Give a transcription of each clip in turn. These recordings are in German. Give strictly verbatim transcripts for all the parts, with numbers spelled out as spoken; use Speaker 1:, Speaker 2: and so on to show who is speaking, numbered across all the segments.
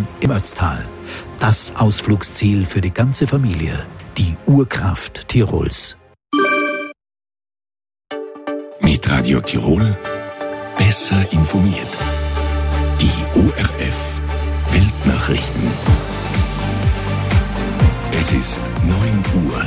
Speaker 1: Bergen im Ötztal. Das Ausflugsziel für die ganze Familie. Die Urkraft Tirols.
Speaker 2: Mit Radio Tirol besser informiert. Die O R F Weltnachrichten. Es ist neun Uhr.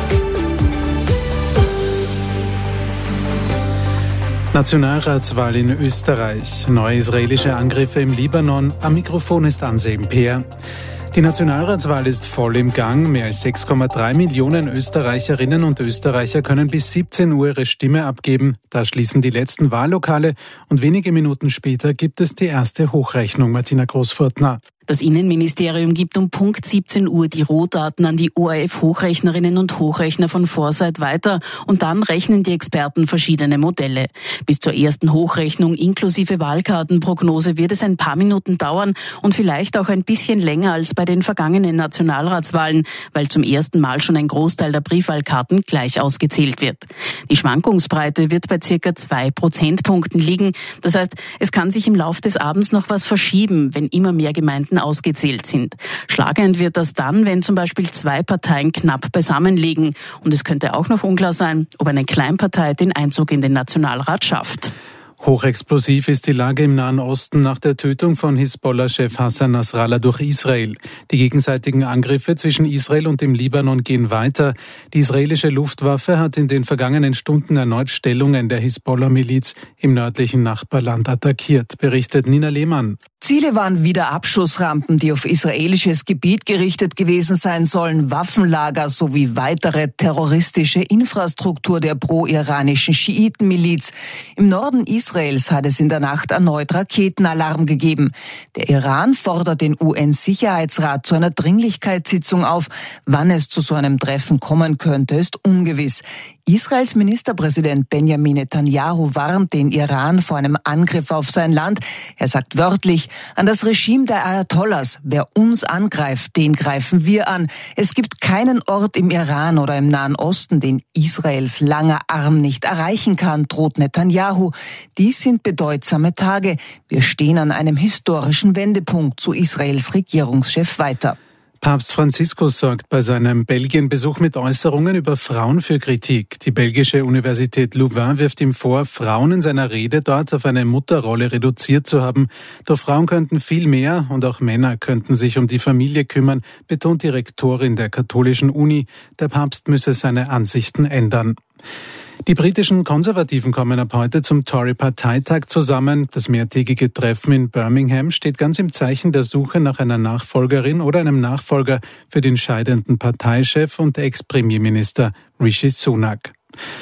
Speaker 3: Nationalratswahl in Österreich, neue israelische Angriffe im Libanon. Am Mikrofon ist Ansem Peer. Die Nationalratswahl ist voll im Gang. Mehr als sechs Komma drei Millionen Österreicherinnen und Österreicher können bis siebzehn Uhr ihre Stimme abgeben. Da schließen die letzten Wahllokale und wenige Minuten später gibt es die erste Hochrechnung. Martina Großfurtner.
Speaker 4: Das Innenministerium gibt um Punkt siebzehn Uhr die Rohdaten an die O R F-Hochrechner und Hochrechner von Foresight weiter und dann rechnen die Experten verschiedene Modelle. Bis zur ersten Hochrechnung inklusive Wahlkartenprognose wird es ein paar Minuten dauern und vielleicht auch ein bisschen länger als bei den vergangenen Nationalratswahlen, weil zum ersten Mal schon ein Großteil der Briefwahlkarten gleich ausgezählt wird. Die Schwankungsbreite wird bei circa zwei Prozentpunkten liegen. Das heißt, es kann sich im Laufe des Abends noch was verschieben, wenn immer mehr Gemeinden ausgezählt sind. Schlagend wird das dann, wenn zum Beispiel zwei Parteien knapp beisammen liegen. Und es könnte auch noch unklar sein, ob eine Kleinpartei den Einzug in den Nationalrat schafft.
Speaker 3: Hochexplosiv ist die Lage im Nahen Osten nach der Tötung von Hisbollah-Chef Hassan Nasrallah durch Israel. Die gegenseitigen Angriffe zwischen Israel und dem Libanon gehen weiter. Die israelische Luftwaffe hat in den vergangenen Stunden erneut Stellungen der Hisbollah-Miliz im nördlichen Nachbarland attackiert, berichtet Nina Lehmann.
Speaker 5: Ziele waren wieder Abschussrampen, die auf israelisches Gebiet gerichtet gewesen sein sollen, Waffenlager sowie weitere terroristische Infrastruktur der pro-iranischen Schiitenmiliz. Im Norden Israels hat es in der Nacht erneut Raketenalarm gegeben. Der Iran fordert den U N-Sicherheitsrat zu einer Dringlichkeitssitzung auf. Wann es zu so einem Treffen kommen könnte, ist ungewiss. Israels Ministerpräsident Benjamin Netanyahu warnt den Iran vor einem Angriff auf sein Land. Er sagt wörtlich, an das Regime der Ayatollahs: Wer uns angreift, den greifen wir an. Es gibt keinen Ort im Iran oder im Nahen Osten, den Israels langer Arm nicht erreichen kann, droht Netanyahu. Dies sind bedeutsame Tage. Wir stehen an einem historischen Wendepunkt, so Israels Regierungschef weiter.
Speaker 3: Papst Franziskus sorgt bei seinem Belgien-Besuch mit Äußerungen über Frauen für Kritik. Die belgische Universität Louvain wirft ihm vor, Frauen in seiner Rede dort auf eine Mutterrolle reduziert zu haben. Doch Frauen könnten viel mehr und auch Männer könnten sich um die Familie kümmern, betont die Rektorin der katholischen Uni. Der Papst müsse seine Ansichten ändern. Die britischen Konservativen kommen ab heute zum Tory-Parteitag zusammen. Das mehrtägige Treffen in Birmingham steht ganz im Zeichen der Suche nach einer Nachfolgerin oder einem Nachfolger für den scheidenden Parteichef und Ex-Premierminister Rishi Sunak.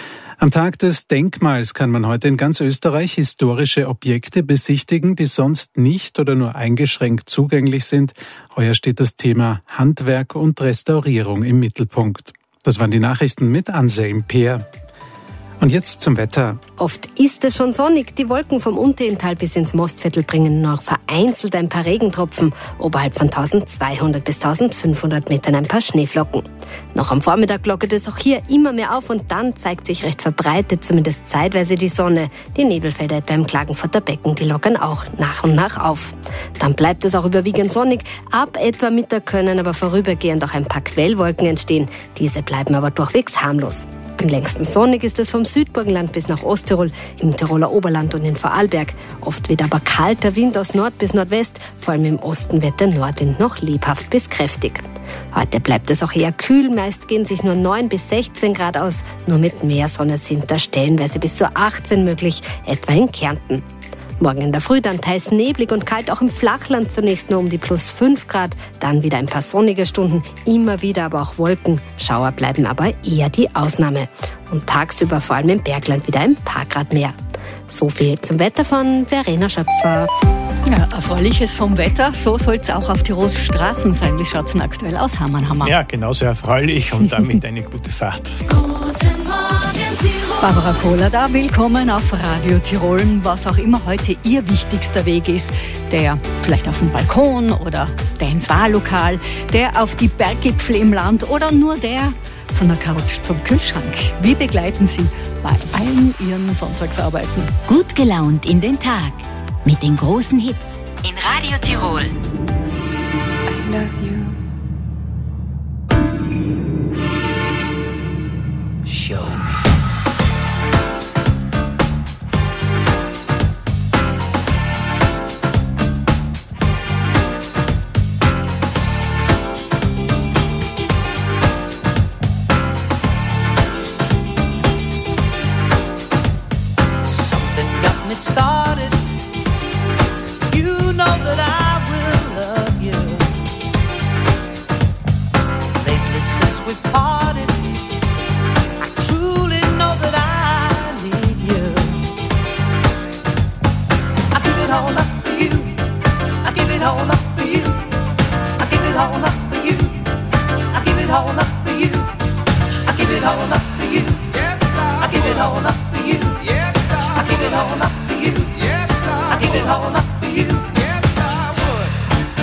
Speaker 3: Am Tag des Denkmals kann man heute in ganz Österreich historische Objekte besichtigen, die sonst nicht oder nur eingeschränkt zugänglich sind. Heuer steht das Thema Handwerk und Restaurierung im Mittelpunkt. Das waren die Nachrichten mit Ansem Peer. Und jetzt zum Wetter.
Speaker 6: Oft ist es schon sonnig. Die Wolken vom Unterental bis ins Mostviertel bringen noch vereinzelt ein paar Regentropfen. Oberhalb von tausendzweihundert bis tausendfünfhundert Metern ein paar Schneeflocken. Noch am Vormittag lockert es auch hier immer mehr auf und dann zeigt sich recht verbreitet zumindest zeitweise die Sonne. Die Nebelfelder etwa im Klagenfurter Becken, die lockern auch nach und nach auf. Dann bleibt es auch überwiegend sonnig. Ab etwa Mittag können aber vorübergehend auch ein paar Quellwolken entstehen. Diese bleiben aber durchwegs harmlos. Am längsten sonnig ist es vom Südburgenland bis nach Osttirol, im Tiroler Oberland und in Vorarlberg. Oft weht aber kalter Wind aus Nord bis Nordwest, vor allem im Osten wird der Nordwind noch lebhaft bis kräftig. Heute bleibt es auch eher kühl, meist gehen sich nur neun bis sechzehn Grad aus, nur mit mehr Sonne sind da stellenweise bis zu achtzehn möglich, etwa in Kärnten. Morgen in der Früh dann teils neblig und kalt, auch im Flachland zunächst nur um die plus fünf Grad, dann wieder ein paar sonnige Stunden, immer wieder aber auch Wolken. Schauer bleiben aber eher die Ausnahme. Und tagsüber vor allem im Bergland wieder ein paar Grad mehr. So viel zum Wetter von Verena Schöpfer.
Speaker 7: Ja, Erfreuliches vom Wetter, so soll es auch auf Tirols Straßen sein. Wie schaut es denn aktuell aus, Hammer?
Speaker 8: Ja, genauso erfreulich und damit eine gute Fahrt.
Speaker 7: Guten Morgen, Tirol. Barbara Kohler da, willkommen auf Radio Tirol. Was auch immer heute Ihr wichtigster Weg ist, der vielleicht auf dem Balkon oder der ins Wahllokal, der auf die Berggipfel im Land oder nur der von der Couch zum Kühlschrank. Wir begleiten Sie bei allen Ihren Sonntagsarbeiten.
Speaker 9: Gut gelaunt in den Tag mit den großen Hits in Radio Tirol. love you.
Speaker 1: Show me.
Speaker 10: Me started, you know that I will love you. Lately since we parted, I truly know that I need you. I give it all up for you. I give it all up for you. I give it all up for you. I give it all up for you. I give it all up for you. Yes, I give it all up for you. Yes, I give it all up. Yes, I, I give it all up for you. Yes, I would.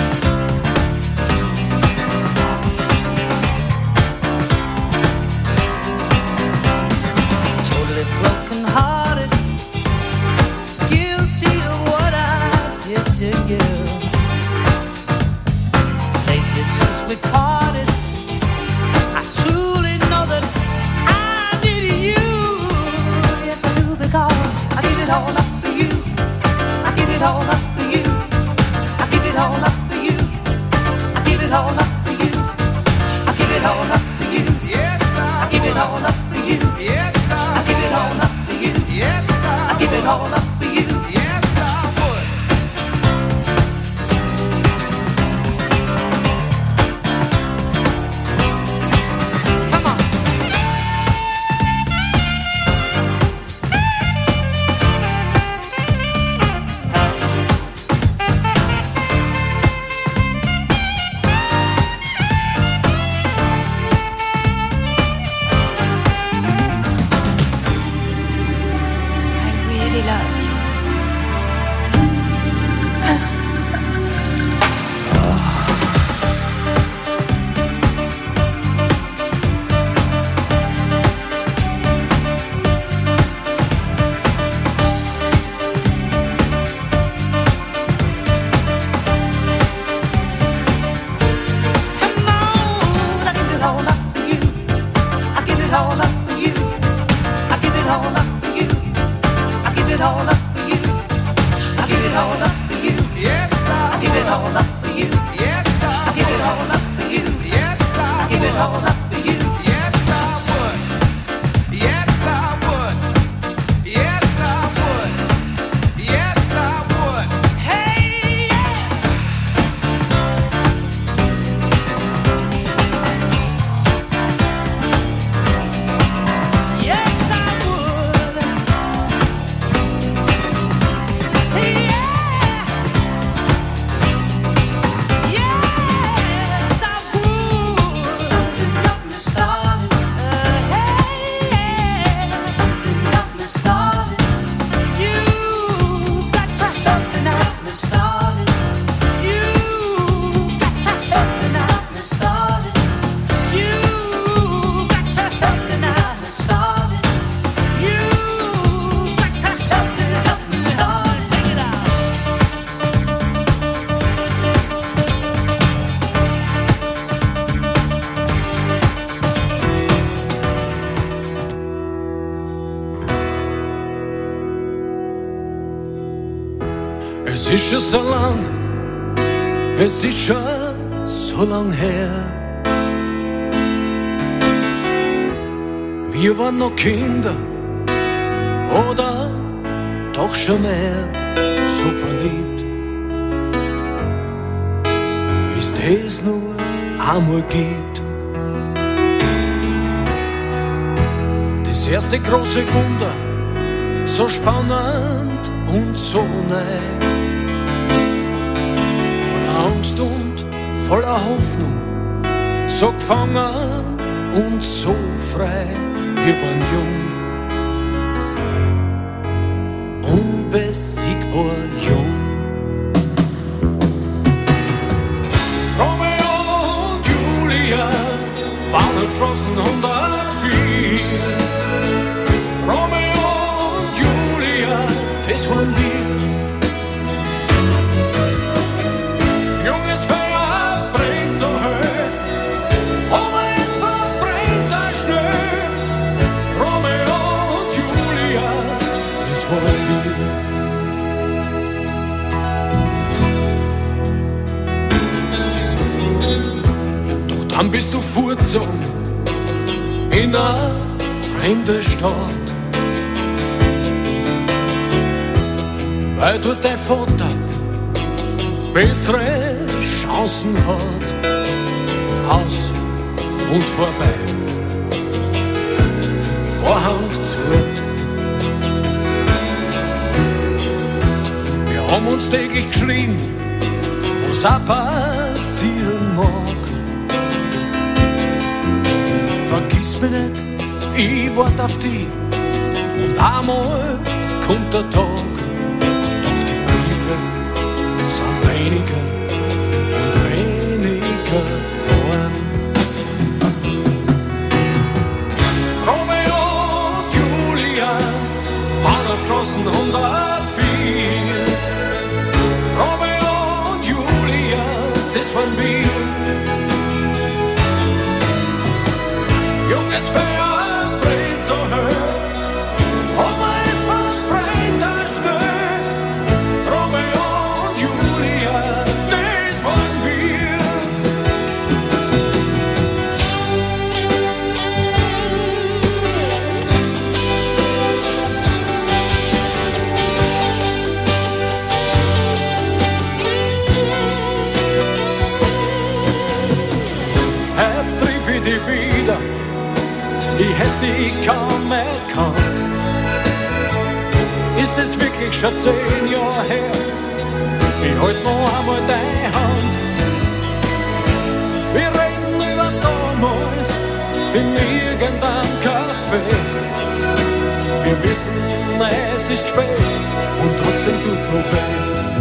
Speaker 10: Totally broken hearted, guilty of what I did to you. Lately since we parted, I truly know that I needed you. Yes, I do, because I give it all up. I give it all up for you. I give it all up for you. I give it all up for you. I give it all up for you. Yes, I give it all up for you. Yes, I give it all up for you. Yes, I give it all up for you. Yes, I would. Come on.
Speaker 11: Es ist schon so lang, es ist schon so lang her. Wir waren noch Kinder oder doch schon mehr, so verliebt, wie's das nur einmal gibt. Das erste große Wunder, so spannend und so neu. Angst und voller Hoffnung, so gefangen und so frei. Wir waren jung, unbesiegbar jung. Romeo und Julia waren entschlossen hundertvier. Romeo und Julia, das waren wir. Junges Feuer brennt dann bist du fortgezogen in eine fremde Stadt. Weil dort dein Vater bessere Chancen hat. Aus und vorbei, Vorhang zu. Wir haben uns täglich geschrien, was auch passieren mag. Vergiss mich nicht, ich wart auf dich und einmal kommt der Tag. Doch die Briefe sind weniger und weniger geworden. Romeo und Julia, Bahnhofstraßen hundertvier. Romeo und Julia, das waren wir. Junges Feuer brennt so hoch, aber es verbrennt auch schnell. Romeo und Julia, das waren wir. Heute triff ich dich wieder, ich hätte dich kaum erkannt. Ist es wirklich schon zehn Jahre her? Ich halt noch einmal deine Hand. Wir reden über damals in irgendeinem Café. Wir wissen, es ist spät und trotzdem tut's noch weh.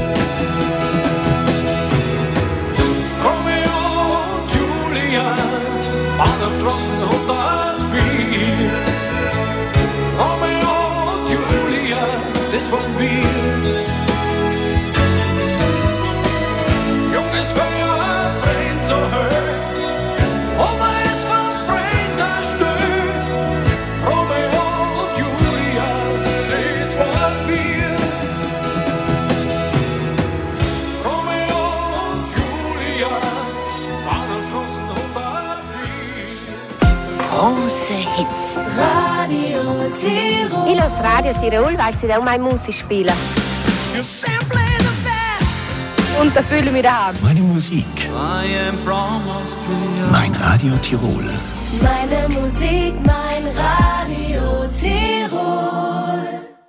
Speaker 11: Romeo und Julia, Bahnhofstraßen hundertvier. Romeo und Julia, das waren wir. Junges Feuer brennt so hoch, aber es verbrennt auch schnell. Romeo und Julia, das waren wir. Romeo und Julia, Bahnhofstraßen hundertvier.
Speaker 9: Große Hits.
Speaker 12: Radio Tirol. Ich höre Radio Tirol, weil sie auch meine Musik spielen. Und da fühle ich mich daheim.
Speaker 1: Meine Musik. Mein Radio Tirol.
Speaker 12: Meine Musik, mein Radio Tirol.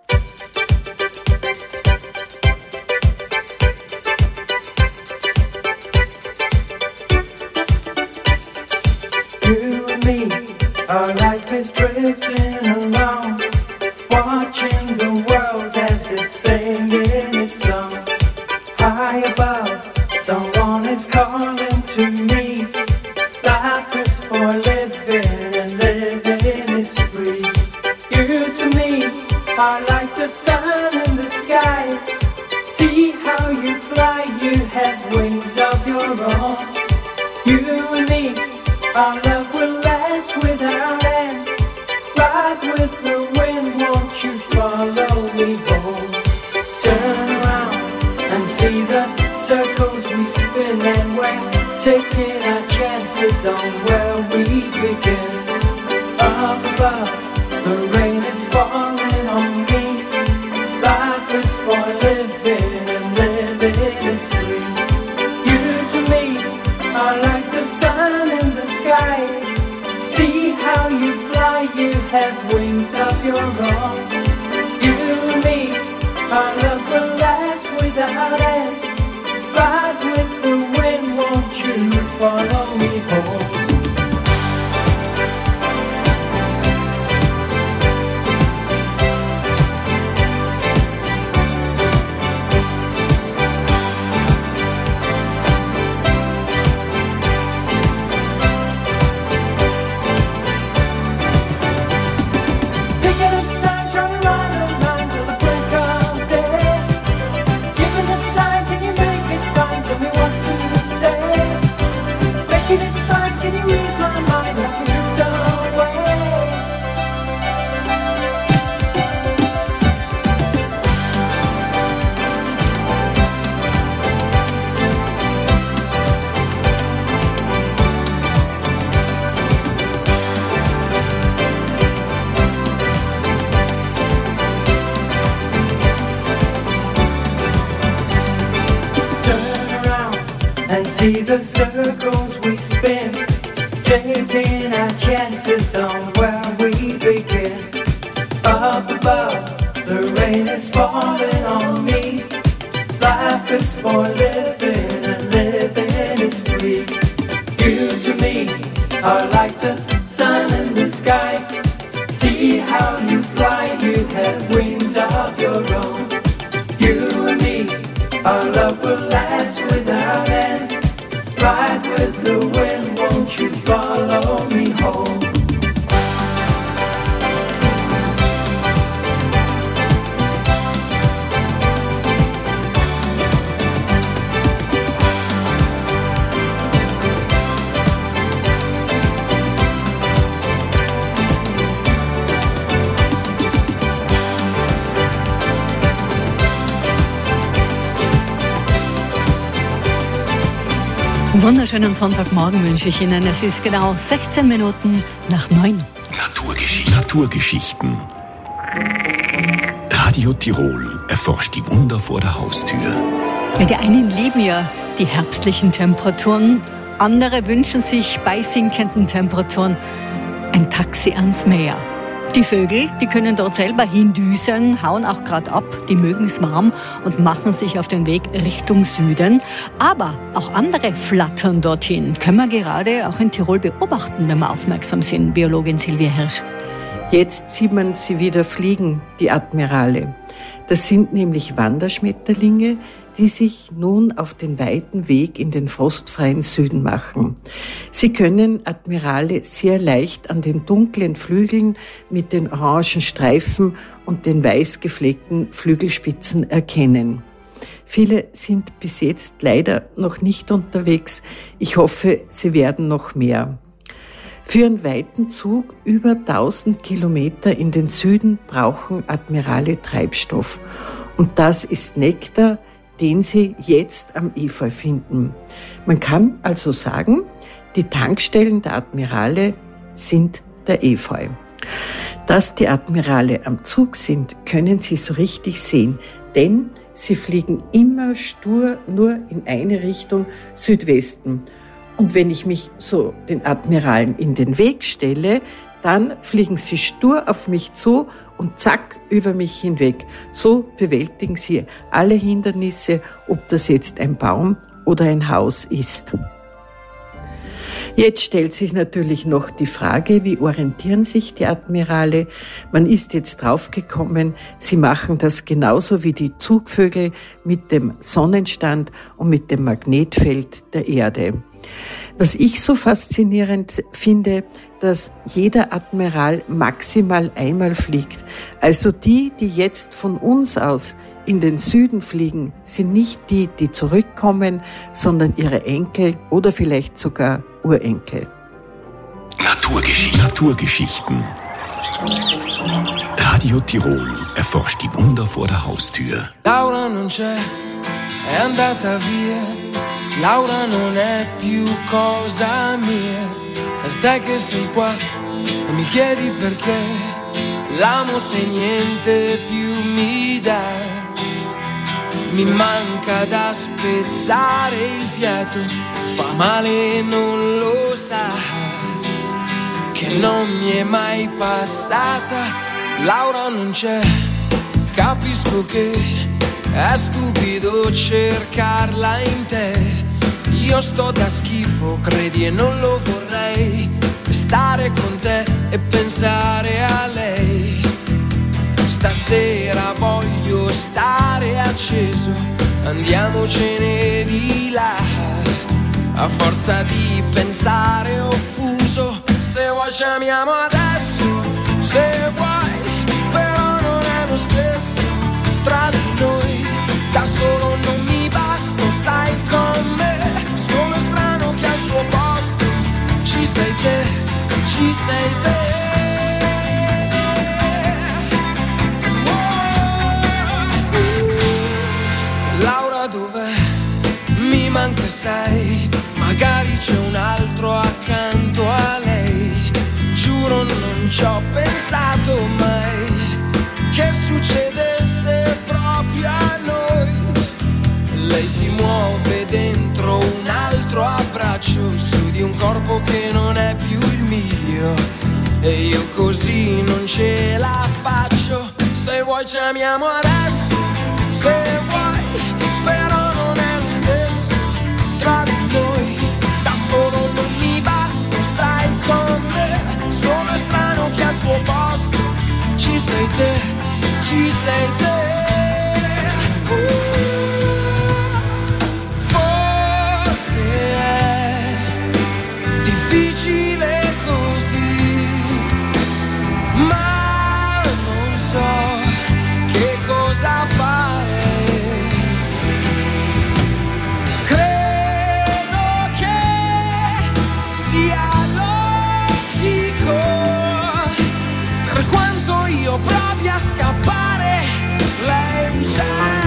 Speaker 10: You and me, our life is drifting along, watching the world as it's singing its song. High above, someone is calling to me. Life is for living and living is free. You to me are like the sun in the sky. See how you fly, you have wings of your own. You and me, our love will last without end. Ride with the wind, won't you follow me home? Turn around and see the circles we spin, and we're taking our chances on where we begin. Up above, the rain is falling on me. Life is for living and living is free. You to me are like the sun in the sky. See how you fly, you have wings of your own. You and me, our love will last without end. Ride with the wind, won't you follow me home? Sign, can you
Speaker 13: See the circles we spin, taking our chances on where we begin. Up above, the rain is falling on me. Life is for living and living is free. You to me are like the sun in the sky. See how you fly, you have wings of your own. You and me, our love will last without end. Ride with the wind, won't you follow me home?
Speaker 7: Wunderschönen Sonntagmorgen wünsche ich Ihnen. Es ist genau sechzehn Minuten nach neun.
Speaker 2: Naturgeschichten. Naturgeschichten. Radio Tirol erforscht die Wunder vor der Haustür.
Speaker 7: Ja, die einen lieben ja die herbstlichen Temperaturen, andere wünschen sich bei sinkenden Temperaturen ein Taxi ans Meer. Die Vögel, die können dort selber hindüsen, hauen auch gerade ab, die mögen es warm und machen sich auf den Weg Richtung Süden. Aber auch andere flattern dorthin. Können wir gerade auch in Tirol beobachten, wenn wir aufmerksam sind. Biologin Silvia Hirsch.
Speaker 14: Jetzt sieht man sie wieder fliegen, die Admirale. Das sind nämlich Wanderschmetterlinge, die sich nun auf den weiten Weg in den frostfreien Süden machen. Sie können Admirale sehr leicht an den dunklen Flügeln mit den orangen Streifen und den weiß gefleckten Flügelspitzen erkennen. Viele sind bis jetzt leider noch nicht unterwegs. Ich hoffe, sie werden noch mehr. Für einen weiten Zug über tausend Kilometer in den Süden brauchen Admirale Treibstoff. Und das ist Nektar, den sie jetzt am Efeu finden. Man kann also sagen, die Tankstellen der Admirale sind der Efeu. Dass die Admirale am Zug sind, können Sie so richtig sehen, denn sie fliegen immer stur nur in eine Richtung, Südwesten. Und wenn ich mich so den Admiralen in den Weg stelle, dann fliegen sie stur auf mich zu und zack über mich hinweg. So bewältigen sie alle Hindernisse, ob das jetzt ein Baum oder ein Haus ist. Jetzt stellt sich natürlich noch die Frage, wie orientieren sich die Admirale? Man ist jetzt draufgekommen, sie machen das genauso wie die Zugvögel mit dem Sonnenstand und mit dem Magnetfeld der Erde. Was ich so faszinierend finde, dass jeder Admiral maximal einmal fliegt. Also die, die jetzt von uns aus in den Süden fliegen, sind nicht die, die zurückkommen, sondern ihre Enkel oder vielleicht sogar Urenkel.
Speaker 2: Naturgeschichten. Naturgeschichten. Radio Tirol erforscht die Wunder vor der Haustür.
Speaker 15: Laura non c'è, è andata via. Laura non è più cosa mia, è te che sei qua e mi chiedi perché l'amo se niente più mi dà. Mi manca da spezzare il fiato, fa male e non lo sa, che non mi è mai passata. Laura non c'è, capisco che è stupido cercarla in te. Io sto da schifo, credi e non lo vorrei, stare con te e pensare a lei. Stasera voglio stare acceso, andiamocene di là. A forza di pensare offuso, se vuoi ci amiamo adesso, se vuoi, però non è lo stesso tra di noi. Da solo non mi basta, stai con me. Sono strano che al suo posto ci sei te, ci sei te. Oh. Laura dov'è? Mi manca sai, magari c'è un altro accanto a lei. Giuro non ci ho pensato mai che succedesse proprio a noi. Lei si muove dentro un altro ce la faccio. Se vuoi chiamiamo adesso, se vuoi, però non è lo stesso tra di noi. Da solo non mi basta, stai con me. Sono estraneo che al suo posto ci sei te, ci sei te. Uh, forse è difficile così, ma non so che cosa fare. Credo che sia logico, per quanto io provi a scappare, lei già.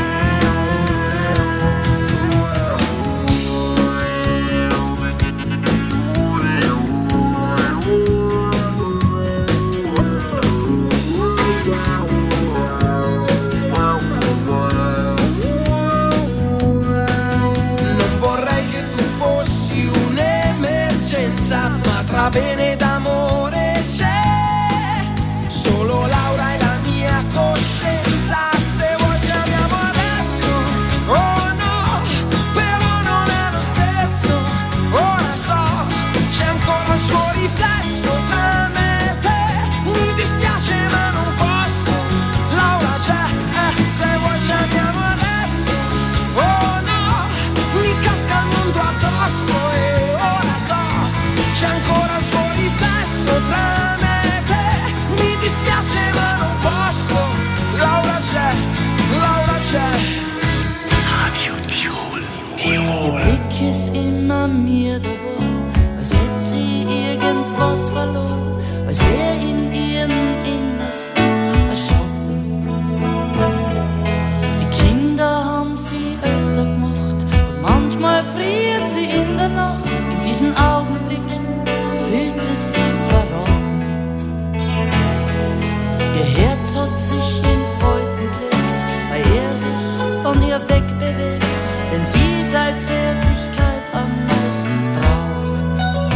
Speaker 15: Ma tra bene ed amore c'è solo Laura e la mia coscienza. Se vuoi chiamiamo adesso, oh no, però non è lo stesso. Ora so, c'è ancora il suo riflesso tra me e te. Mi dispiace ma non posso, Laura c'è, eh, se vuoi chiamiamo adesso, oh no, mi casca il mondo addosso. E ora so, c'è ancora il suo riflesso tra me e te. Mi dispiace ma non posso, Laura c'è, Laura c'è.
Speaker 2: Radio Tirol, Tirol.
Speaker 16: Ihr Blick ist immer mir davor, als hätte sie irgendwas verloren, als wär in ihren Innersten ein Schatten. Die Kinder haben sie älter gemacht und manchmal friert sie in der Nacht. In diesen Augenblicken fühlt sie sich verraten. Ihr Herz hat sich in Falten gelegt, weil er sich von ihr wegbewegt, denn sie seit Zärtlichkeit am meisten braucht.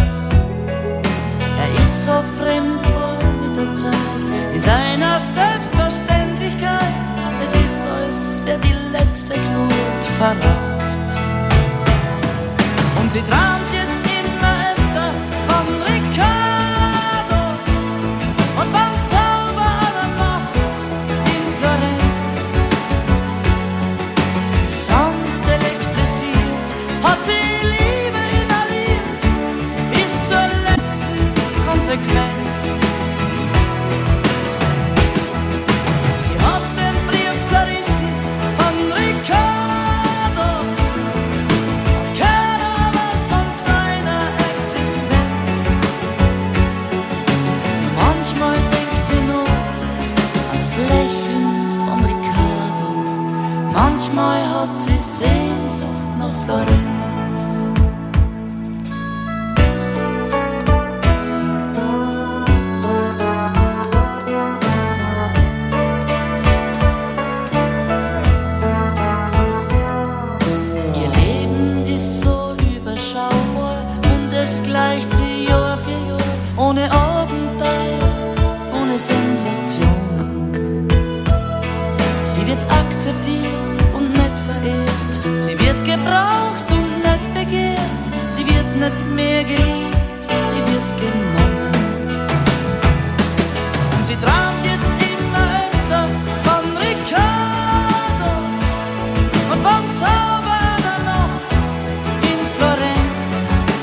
Speaker 16: Er ist so fremd geworden mit der Zeit, in seiner Selbstverständlichkeit. Es ist so, als wär die letzte Glut verraucht. Und sie träumt jetzt immer öfter von Riccardo und vom Zauber einer Nacht in Florenz. Sanft elektrisiert hat sie Liebe inhaliert bis zur letzten Konsequenz. Sie hat den Brief zerrissen von Riccardo, keiner weiß von seiner Existenz. Manchmal denkt sie nur an das Lächeln von Riccardo, manchmal hat sie Sehnsucht nach Florenz. Ihr Leben ist so überschaubar und es gleicht sie Jahr für Jahr, ohne Abenteuer, ohne Sensationen. Sie wird akzeptiert und nicht verehrt, sie wird gebraucht und nicht begehrt, sie wird nicht mehr geliebt, sie wird genommen. Und sie träumt jetzt immer öfter von Riccardo und vom Zauber einer Nacht in Florenz.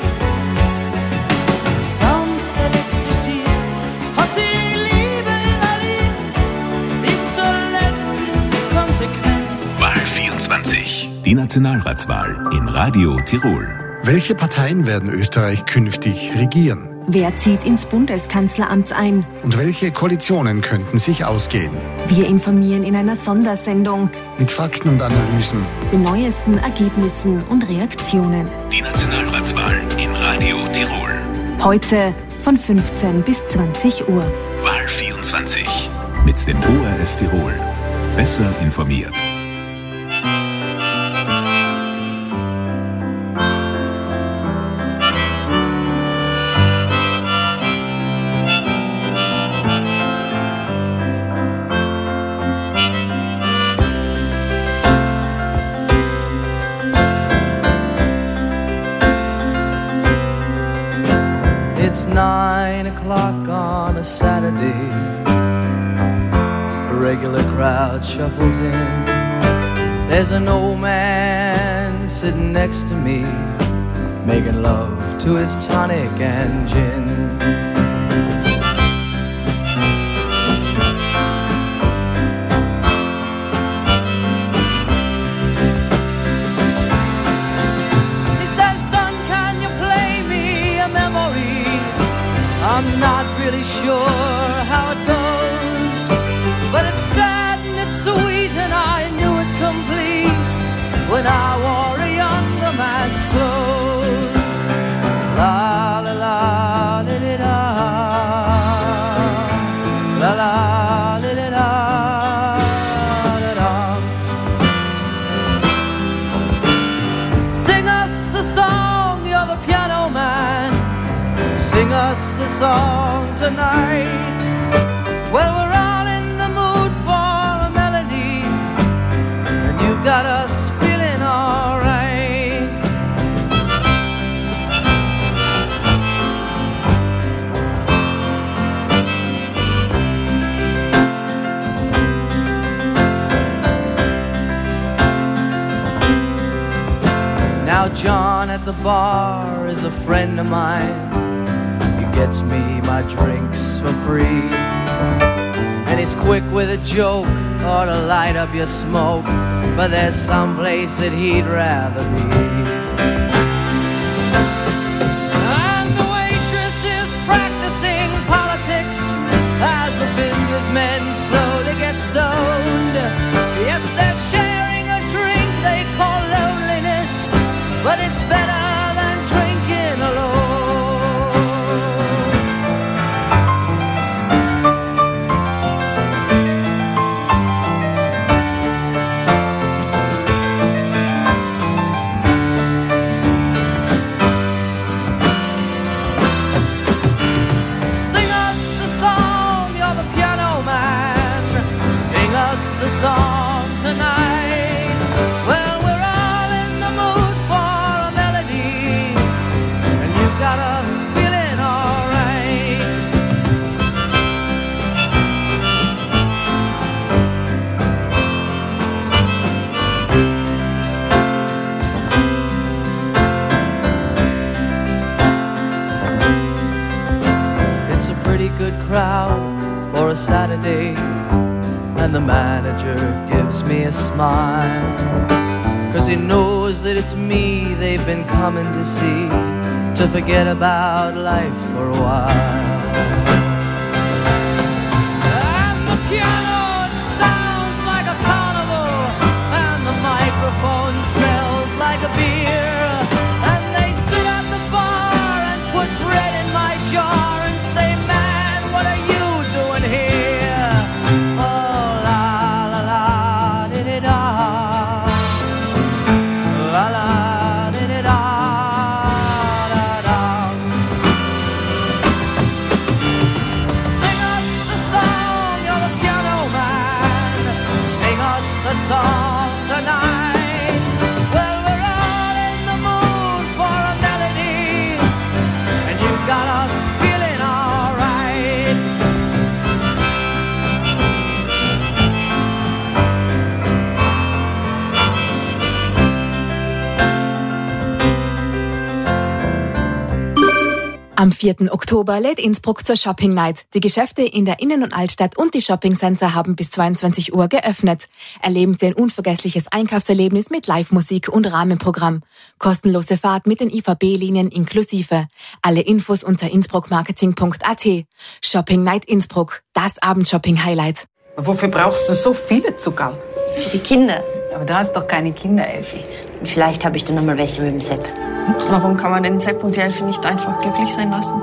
Speaker 16: Sanft elektrisiert hat sie Liebe inhaliert bis zur letzten Konsequenz.
Speaker 2: Wahl vierundzwanzig. Die Nationalratswahl in Radio Tirol.
Speaker 17: Welche Parteien werden Österreich künftig regieren?
Speaker 18: Wer zieht ins Bundeskanzleramt ein?
Speaker 17: Und welche Koalitionen könnten sich ausgehen?
Speaker 18: Wir informieren in einer Sondersendung
Speaker 17: Mit Fakten und Analysen,
Speaker 18: den neuesten Ergebnissen und Reaktionen.
Speaker 2: Die Nationalratswahl in Radio Tirol.
Speaker 18: Heute von fünfzehn bis zwanzig Uhr.
Speaker 2: Wahl vierundzwanzig. Mit dem O R F Tirol. Besser informiert.
Speaker 19: nine o'clock on a Saturday. A regular crowd shuffles in. There's an old man sitting next to me, making love to his tonic and gin. He says, son, can you play me a memory? I'm not really sure how it goes, but it's sad and it's sweet and I knew it complete when I wore a younger man's clothes. La la la li li da, la la li li da, da da. Sing us a song, you're the piano man. Sing us a song tonight. Well, we're all in the mood for a melody, and you've got us feeling alright. Now John at the bar is a friend of mine. He gets me my drinks for free, and he's quick with a joke or to light up your smoke, but there's some place that he'd rather be. And the waitress is practicing politics as the businessmen slowly get stoned. Yes, they're sharing a drink they call loneliness, but it's better than drinking alone. Sing us a song, you're the piano man. Sing us a song tonight. Well, we're all in the mood for a melody, and you've got us feeling alright. It's a pretty good crowd for a Saturday, and the manager gives me a smile, 'cause he knows that it's me they've been coming to see, to forget about life for a while. And the piano, it sounds like a carnival, and the microphone smells like a beer, and they sit at the bar and put bread in my jar and say, man, what are you doing here? Oh, la la la di di da, la la di di da, da da. Sing us a song, you're the piano man. Sing us a song tonight. Well, we're all in the mood for a melody, and you've got us feeling alright.
Speaker 20: Am vierten Oktober lädt Innsbruck zur Shopping Night. Die Geschäfte in der Innen- und Altstadt und die Shoppingcenter haben bis zweiundzwanzig Uhr geöffnet. Erleben Sie ein unvergessliches Einkaufserlebnis mit Live-Musik und Rahmenprogramm. Kostenlose Fahrt mit den I V B-Linien inklusive. Alle Infos unter innsbruckmarketing punkt a t. Shopping Night Innsbruck, das Abendshopping-Highlight.
Speaker 21: Wofür brauchst du so viele Zucker?
Speaker 22: Für die Kinder.
Speaker 21: Aber du hast doch keine Kinder, Elfi.
Speaker 22: Vielleicht habe ich dann noch mal welche mit dem Sepp.
Speaker 23: Warum kann man den Sepp und die Elfi nicht einfach glücklich sein lassen?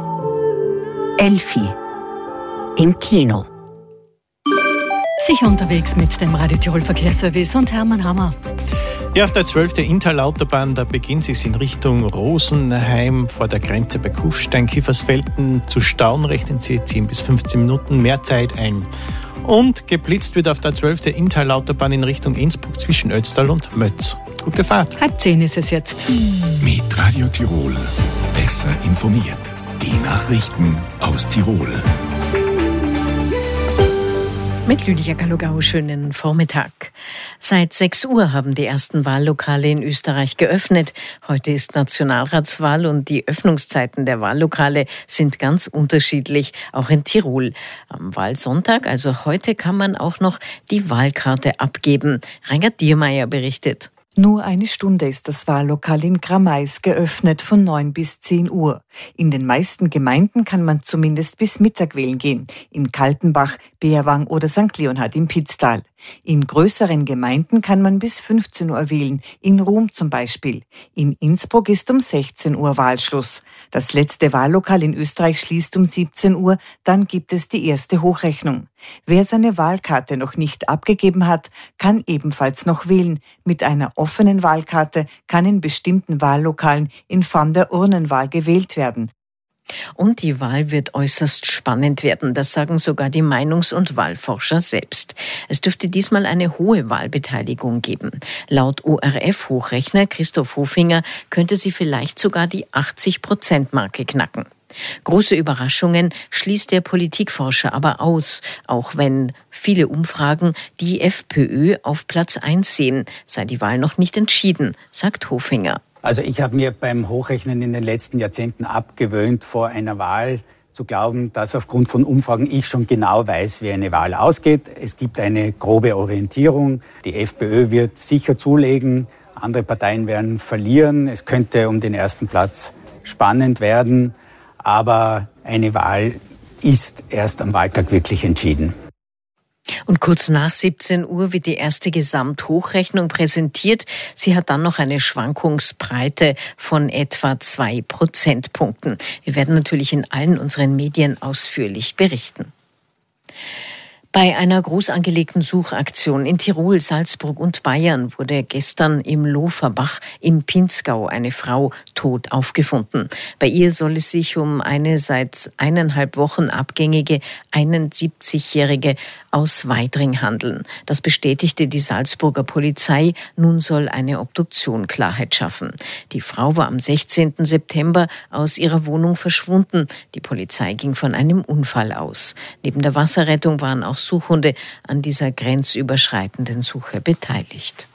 Speaker 24: Elfi. Im Kino.
Speaker 7: Sicher unterwegs mit dem Radio Tirol Verkehrsservice und Hermann Hammer.
Speaker 8: Ja, auf der zwölften Inntal-Autobahn, da beginnt es in Richtung Rosenheim vor der Grenze bei Kufstein, Kiefersfelden zu stauen. Rechnen Sie zehn bis fünfzehn Minuten mehr Zeit ein. Und geblitzt wird auf der zwölften Inntal-Autobahn in Richtung Innsbruck zwischen Ötztal und Mötz. Gute Fahrt.
Speaker 7: Halb zehn ist es jetzt.
Speaker 2: Mit Radio Tirol besser informiert. Die Nachrichten aus Tirol.
Speaker 3: Mit Lydia Galogau, schönen Vormittag. Seit sechs Uhr haben die ersten Wahllokale in Österreich geöffnet. Heute ist Nationalratswahl und die Öffnungszeiten der Wahllokale sind ganz unterschiedlich, auch in Tirol. Am Wahlsonntag, also heute, kann man auch noch die Wahlkarte abgeben. Reinhard Diermeier berichtet.
Speaker 4: Nur eine Stunde ist das Wahllokal in Gramais geöffnet, von neun bis zehn Uhr. In den meisten Gemeinden kann man zumindest bis Mittag wählen gehen. In Kaltenbach, Beerwang oder Sankt Leonhard im Pitztal. In größeren Gemeinden kann man bis fünfzehn Uhr wählen, in Rom zum Beispiel. In Innsbruck ist um sechzehn Uhr Wahlschluss. Das letzte Wahllokal in Österreich schließt um siebzehn Uhr, dann gibt es die erste Hochrechnung. Wer seine Wahlkarte noch nicht abgegeben hat, kann ebenfalls noch wählen. Mit einer offenen Wahlkarte kann in bestimmten Wahllokalen in Form der Urnenwahl gewählt werden.
Speaker 3: Und die Wahl wird äußerst spannend werden, das sagen sogar die Meinungs- und Wahlforscher selbst. Es dürfte diesmal eine hohe Wahlbeteiligung geben. Laut O R F-Hochrechner Christoph Hofinger könnte sie vielleicht sogar die achtzig-Prozent-Marke knacken. Große Überraschungen schließt der Politikforscher aber aus, auch wenn viele Umfragen die FPÖ auf Platz eins sehen, sei die Wahl noch nicht entschieden, sagt Hofinger.
Speaker 5: Also ich habe mir beim Hochrechnen in den letzten Jahrzehnten abgewöhnt, vor einer Wahl zu glauben, dass aufgrund von Umfragen ich schon genau weiß, wie eine Wahl ausgeht. Es gibt eine grobe Orientierung. Die FPÖ wird sicher zulegen, andere Parteien werden verlieren. Es könnte um den ersten Platz spannend werden, aber eine Wahl ist erst am Wahltag wirklich entschieden.
Speaker 3: Und kurz nach siebzehn Uhr wird die erste Gesamthochrechnung präsentiert. Sie hat dann noch eine Schwankungsbreite von etwa zwei Prozentpunkten. Wir werden natürlich in allen unseren Medien ausführlich berichten. Bei einer groß angelegten Suchaktion in Tirol, Salzburg und Bayern wurde gestern im Loferbach im Pinzgau eine Frau tot aufgefunden. Bei ihr soll es sich um eine seit eineinhalb Wochen abgängige einundsiebzigjährige aus Weidring handeln. Das bestätigte die Salzburger Polizei. Nun soll eine Obduktion Klarheit schaffen. Die Frau war am sechzehnten September aus ihrer Wohnung verschwunden. Die Polizei ging von einem Unfall aus. Neben der Wasserrettung waren auch Suchhunde an dieser grenzüberschreitenden Suche beteiligt.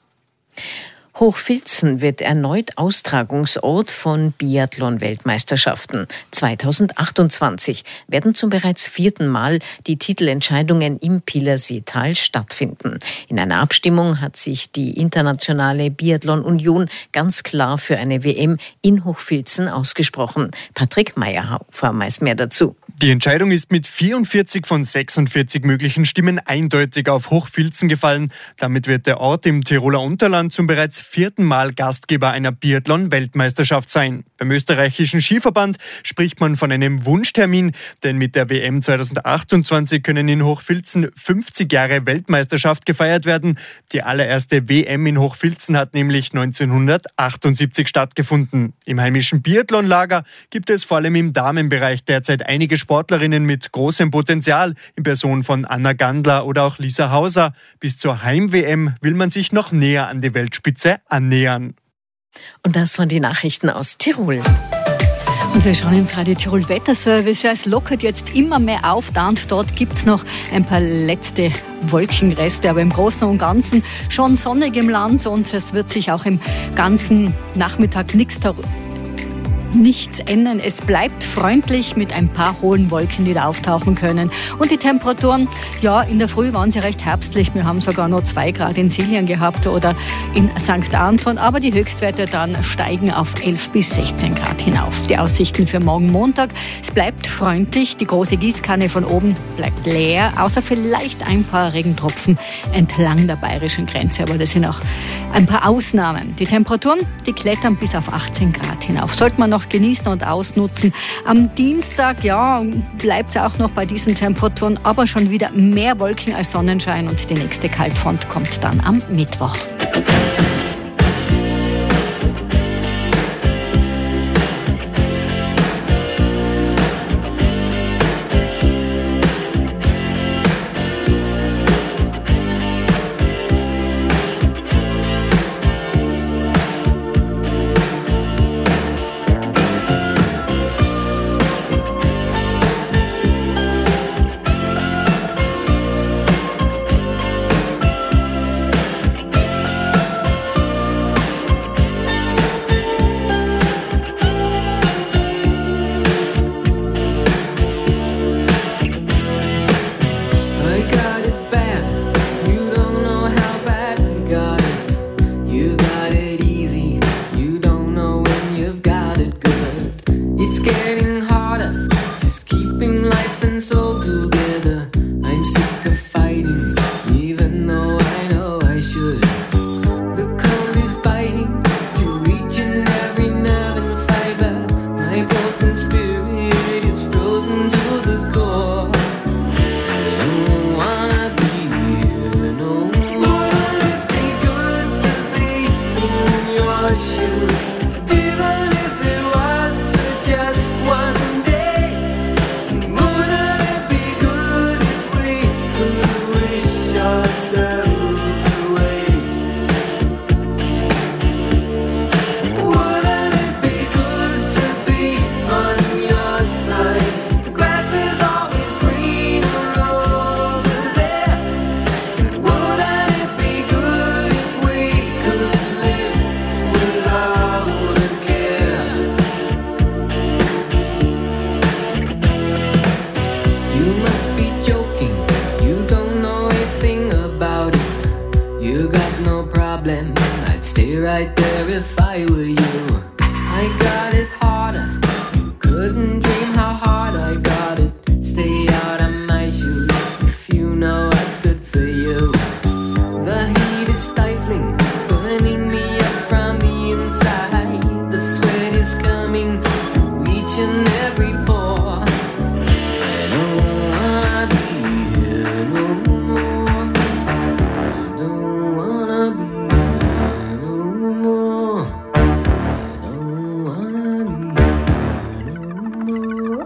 Speaker 3: Hochfilzen wird erneut Austragungsort von Biathlon-Weltmeisterschaften. zweitausendachtundzwanzig werden zum bereits vierten Mal die Titelentscheidungen im Pilerseetal stattfinden. In einer Abstimmung hat sich die Internationale Biathlon-Union ganz klar für eine W M in Hochfilzen ausgesprochen. Patrick Meyerhofer weiß mehr dazu.
Speaker 6: Die Entscheidung ist mit vierundvierzig von sechsundvierzig möglichen Stimmen eindeutig auf Hochfilzen gefallen. Damit wird der Ort im Tiroler Unterland zum bereits vierten Mal Gastgeber einer Biathlon-Weltmeisterschaft sein. Beim österreichischen Skiverband spricht man von einem Wunschtermin, denn mit der W M zweitausendachtundzwanzig können in Hochfilzen fünfzig Jahre Weltmeisterschaft gefeiert werden. Die allererste W M in Hochfilzen hat nämlich neunzehnhundertachtundsiebzig stattgefunden. Im heimischen Biathlonlager gibt es vor allem im Damenbereich derzeit einige Sportlerinnen mit großem Potenzial in Person von Anna Gandler oder auch Lisa Hauser. Bis zur Heim-W M will man sich noch näher an die Weltspitze annähern.
Speaker 3: Und das waren die Nachrichten aus Tirol.
Speaker 7: Und wir schauen ins Radio Tirol Wetterservice. Ja, es lockert jetzt immer mehr auf. Da und dort gibt es noch ein paar letzte Wolkenreste, aber im Großen und Ganzen schon sonnig im Land und es wird sich auch im ganzen Nachmittag nichts darüber nichts ändern. Es bleibt freundlich mit ein paar hohen Wolken, die da auftauchen können. Und die Temperaturen, ja, in der Früh waren sie recht herbstlich. Wir haben sogar nur zwei Grad in Siljan gehabt oder in Sankt Anton. Aber die Höchstwerte dann steigen auf elf bis sechzehn Grad hinauf. Die Aussichten für morgen Montag. Es bleibt freundlich. Die große Gießkanne von oben bleibt leer. Außer vielleicht ein paar Regentropfen entlang der bayerischen Grenze. Aber das sind auch ein paar Ausnahmen. Die Temperaturen, die klettern bis auf achtzehn Grad hinauf. Sollte man noch genießen und ausnutzen. Am Dienstag, ja, bleibt es auch noch bei diesen Temperaturen, aber schon wieder mehr Wolken als Sonnenschein und die nächste Kaltfront kommt dann am Mittwoch.
Speaker 13: I were you. I got it harder. Couldn't dream how hard I got it. Stay out of my shoes if you know what's good for you. The heat is stifling, burning me up from the inside. The sweat is coming through each and every pore. I don't wanna be here no more. I don't wanna be here no more. I don't wanna be here no more.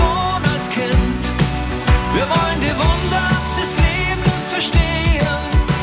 Speaker 15: Wir wollen die Wunder des Lebens verstehen.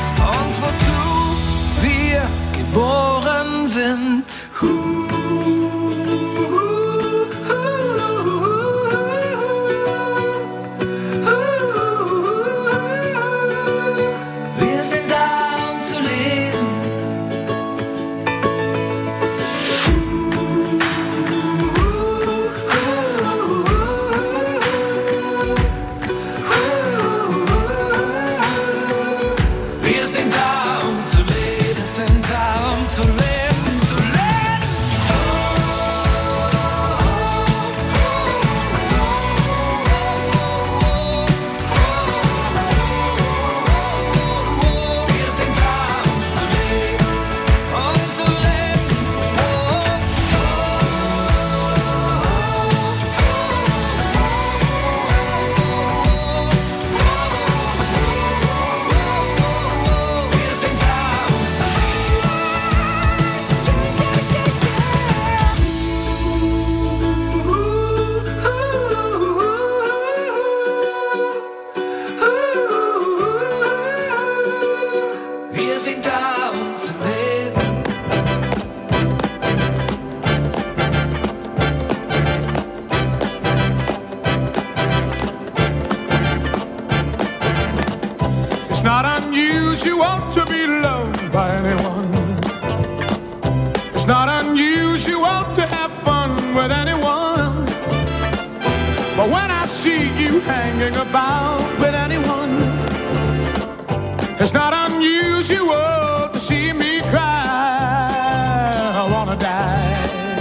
Speaker 1: not unusual to be loved by anyone. It's not unusual to have fun with anyone. But when I see you hanging about with anyone, it's not unusual to see me cry. I wanna die.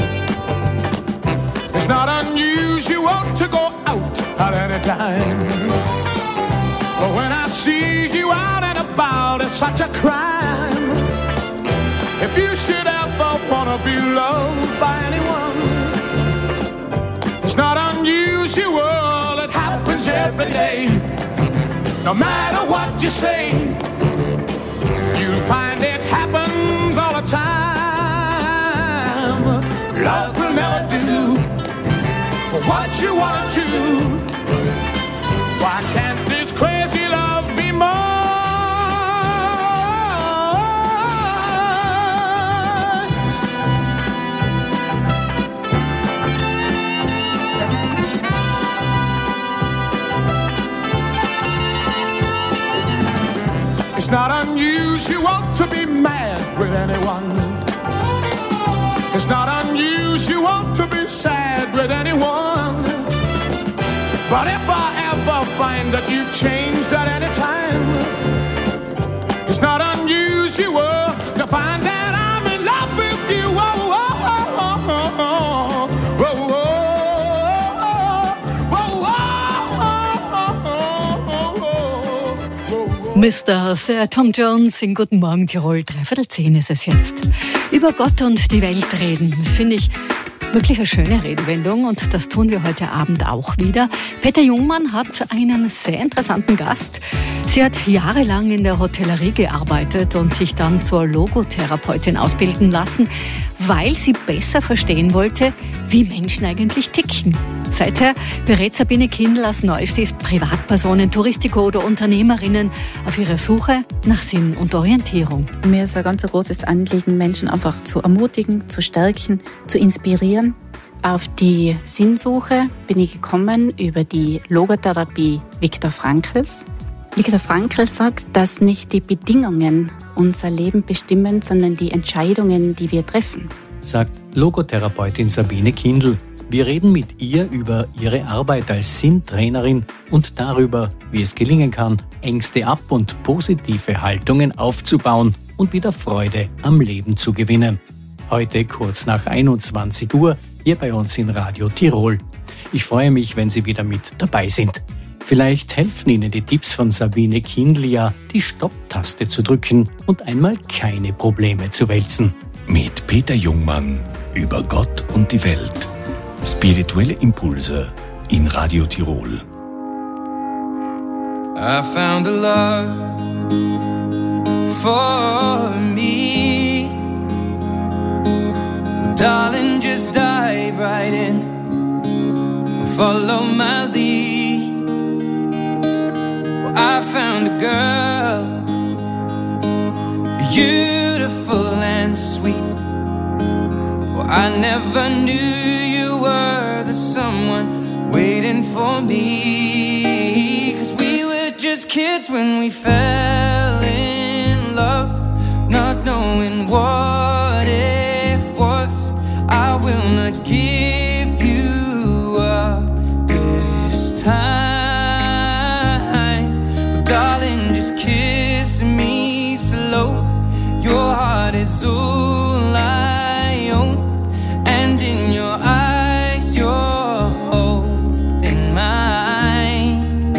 Speaker 1: It's not unusual to go out at any time. But when I see you out and about, it's such a crime. If you should ever wanna be loved by anyone, it's not unusual, it happens every day. No matter what you say, you'll find it happens all the time. Love will never do what you want to. Why can't this crazy love be more? It's not unusual to be mad with anyone. It's not unusual to be sad with anyone. But if I ever find that you've changed at any time, it's not unusual to find that I'm in love with you. Whoa, whoa, whoa, whoa, whoa, whoa.
Speaker 7: Mister Sir Tom Jones in Guten Morgen Tirol, dreiviertel zehn ist es jetzt. Über Gott und die Welt reden, das finde ich wirklich eine schöne Redewendung und das tun wir heute Abend auch wieder. Peter Jungmann hat einen sehr interessanten Gast. Sie hat jahrelang in der Hotellerie gearbeitet und sich dann zur Logotherapeutin ausbilden lassen, weil sie besser verstehen wollte, wie Menschen eigentlich ticken. Seither berät Sabine Kindl aus Neustift Privatpersonen, Touristiko oder Unternehmerinnen auf ihrer Suche nach Sinn und Orientierung.
Speaker 9: Mir ist ein ganz großes Anliegen, Menschen einfach zu ermutigen, zu stärken, zu inspirieren. Auf die Sinnsuche bin ich gekommen über die Logotherapie Viktor Frankls. Viktor Frankl sagt, dass nicht die Bedingungen unser Leben bestimmen, sondern die Entscheidungen, die wir treffen.
Speaker 11: Sagt Logotherapeutin Sabine Kindl. Wir reden mit ihr über ihre Arbeit als Sinntrainerin und darüber, wie es gelingen kann, Ängste ab- und positive Haltungen aufzubauen und wieder Freude am Leben zu gewinnen. Heute kurz nach einundzwanzig Uhr hier bei uns in Radio Tirol. Ich freue mich, wenn Sie wieder mit dabei sind. Vielleicht helfen Ihnen die Tipps von Sabine Kindl ja, die Stopp-Taste zu drücken und einmal keine Probleme zu wälzen.
Speaker 2: Mit Peter Jungmann über Gott und die Welt. Spirituelle Impulse in Radio Tirol.
Speaker 15: I found a love for me. Well, darling, just dive right in and follow my lead. Well, I found a girl, beautiful and sweet. Well, I never knew you were the someone waiting for me. 'Cause we were just kids when we fell in love, not knowing what it was. I will not give you up this time. But darling, just kiss me slow. Your heart is all I own, and in your eyes you're holding mine.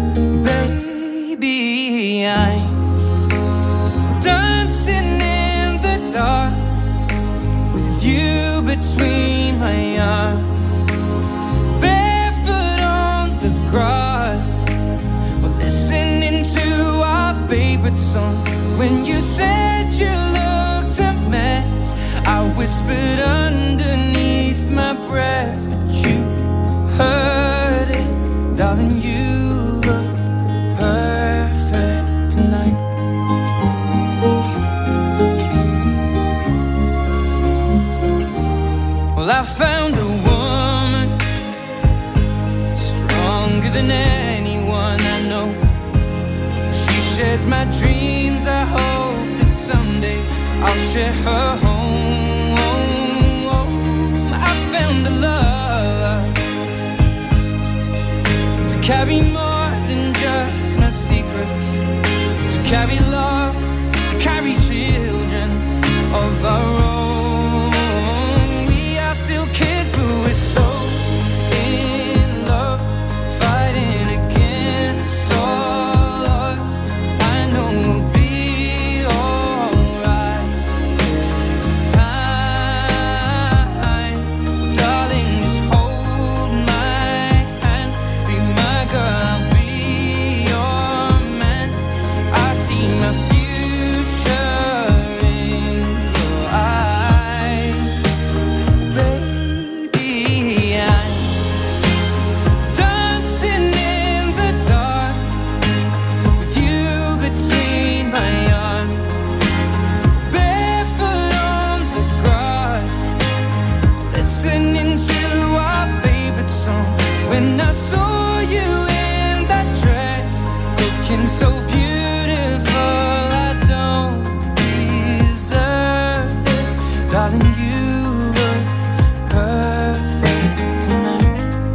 Speaker 15: Baby, I'm dancing in the dark with you between my arms, barefoot on the grass. We're listening to our favorite song. When you said you looked a mess, I whispered underneath my breath, but you heard it. Darling, you look perfect tonight. Well, I found a woman stronger than anyone I know. She shares my dreams. I hope that someday I'll share her home. I found a love to carry more than just my secrets, to carry love, to carry children of our own. We are still kids, but we're so in love, fighting against all odds. I know we'll be alright this time. Darling, just hold my hand, be my girl, I'll be your man. I see my future in your eyes. Baby, I'm dancing in the dark with you between my arms, barefoot on the grass, listening to our favorite song. When I saw you in that dress, looking so beautiful, I don't deserve this. Darling, you look perfect tonight.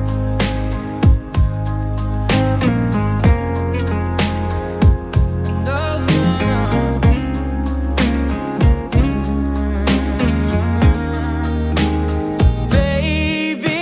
Speaker 15: No, no, no. Baby,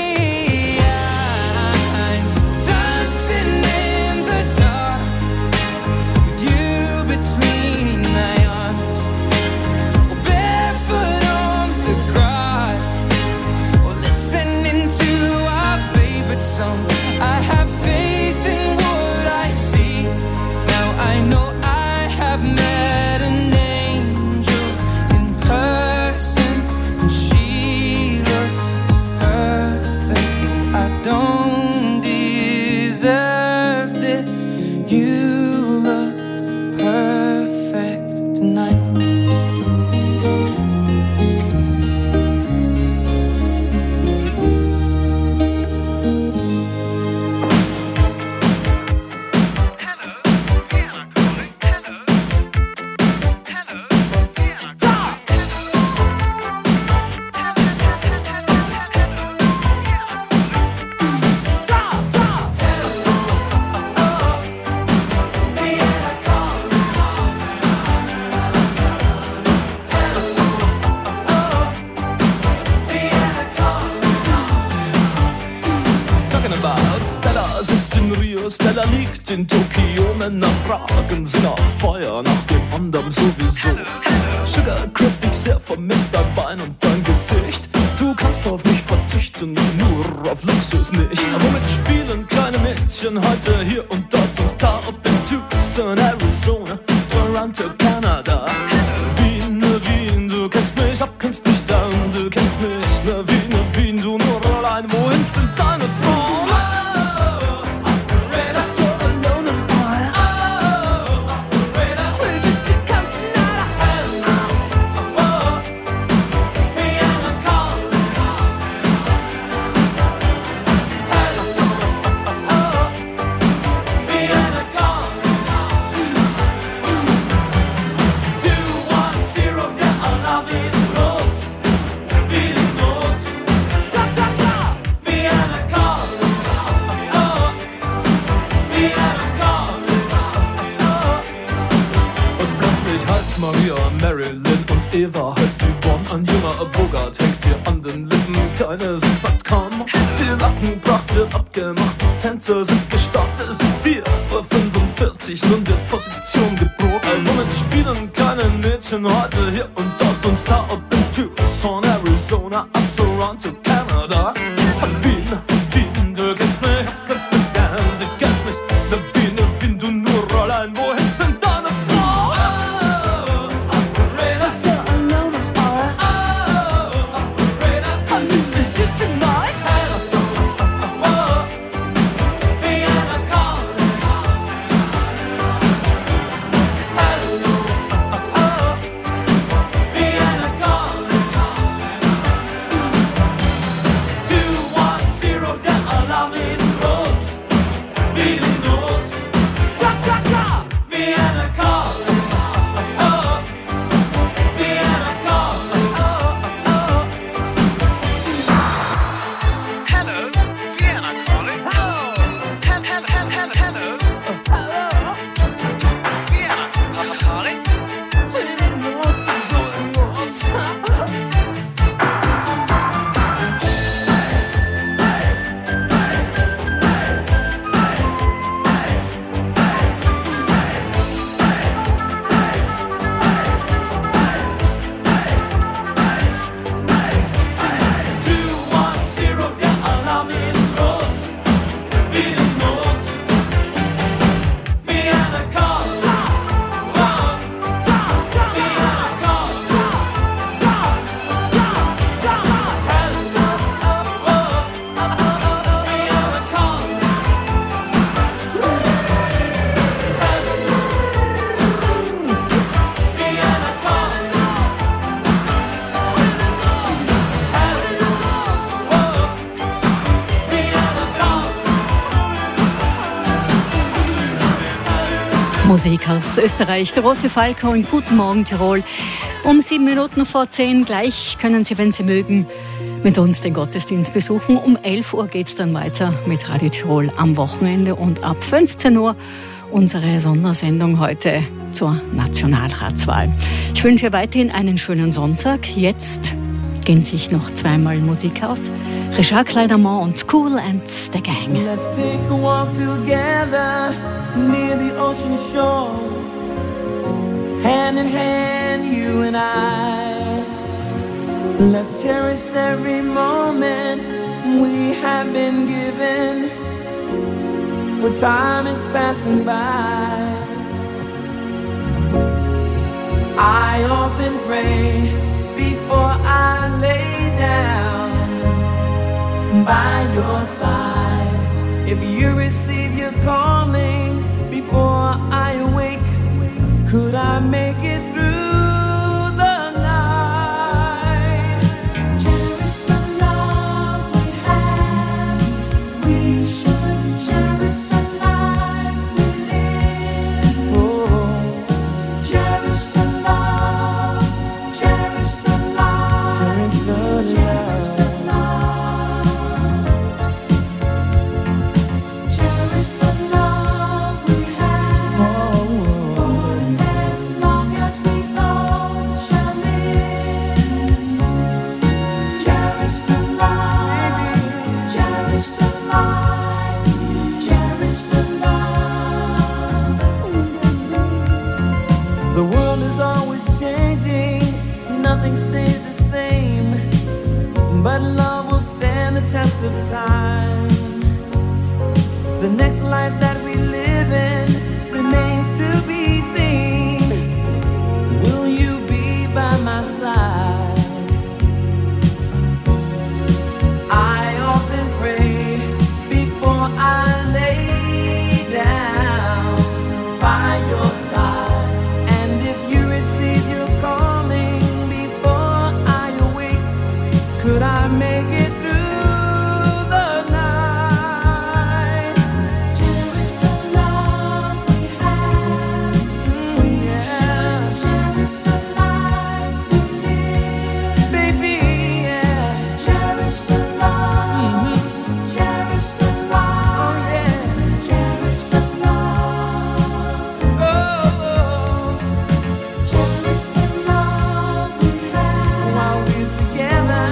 Speaker 15: I'm dancing in the dark with you between my arms, or barefoot on the grass, or listening to our favorite song. I have faith in what I see. Now I know I have met an angel in person, and she looks perfect. I don't deserve this. You look perfect tonight.
Speaker 10: Talking about Stella sitzt in Rio, Stella liegt in Tokio. Männer fragen sie nach Feuer, nach dem anderen sowieso. Sugar, Chris, dich sehr vermisst, dein Bein und dein Gesicht. Du kannst auf mich verzichten, nur auf Luxus nicht. Womit spielen kleine Mädchen heute hier und dort und da? Ob in Tucson, Arizona, Toronto, Kanada. Wien, ne Wien, du kennst mich, ab kennst dich dann. Du kennst mich, ne Wien, ne Wien, du nur allein. Wohin sind deine Frauen? Maria, Marilyn und Eva heißt Yvonne. Ein junger Bogart hängt dir an den Lippen, keine sagt komm. Die Lackenpracht wird abgemacht, die Tänzer sind gestartet. Es ist vier Uhr fünfundvierzig, nun wird Position geboten. Womit spielen kleine Mädchen heute hier und dort und da? Ob in Tucson, Arizona, ab Toronto, Kanada. Wien, Wien, du kennst mich, kennst mich gern, du kennst mich. Ne Wien, ne Wien, du nur allein, wohin sind deine Frauen?
Speaker 7: Musik aus Österreich, der Rossi Falco und Guten Morgen Tirol. Um sieben Minuten vor zehn gleich können Sie, wenn Sie mögen, mit uns den Gottesdienst besuchen. Um elf Uhr geht es dann weiter mit Radio Tirol am Wochenende und ab fünfzehn Uhr unsere Sondersendung heute zur Nationalratswahl. Ich wünsche weiterhin einen schönen Sonntag. Jetzt gehen sich noch zweimal Musik aus. Richard Clayderman und Cool and the Gang.
Speaker 12: Let's take a walk together near the ocean shore, hand in hand, you and I. Let's cherish every moment we have been given, for time is passing by. I often pray before I lay down by your side. If you receive your calling before I awake, could I make it through the night? Cherish the love we have. We should cherish the life we live. Oh, cherish the love, cherish the love, cherish the love. Stays the same, but love will stand the test of time. The next life that we live in remains to be seen. Will you be by my side? I often pray before I lay down by your side, and if you receive your calling, could I make it through the night? Cherish the love we have. We yeah. Cherish the life we live. Baby, yeah. Cherish the love. Mm-hmm. Cherish the love. Oh, yeah. Cherish the love. Oh, oh. Cherish the love we have. While we're together.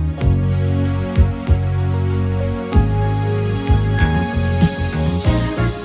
Speaker 12: Cherish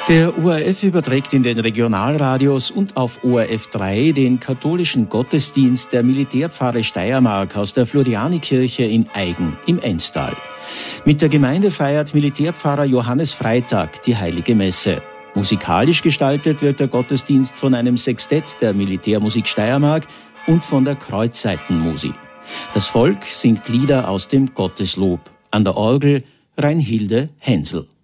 Speaker 14: Der O R F überträgt in den Regionalradios und auf O R F drei den katholischen Gottesdienst der Militärpfarre Steiermark aus der Florianikirche in Aigen im Enstal. Mit der Gemeinde feiert Militärpfarrer Johannes Freitag die Heilige Messe. Musikalisch gestaltet wird der Gottesdienst von einem Sextett der Militärmusik Steiermark und von der Kreuzsaitenmusik. Das Volk singt Lieder aus dem Gotteslob. An der Orgel Reinhilde Hensel.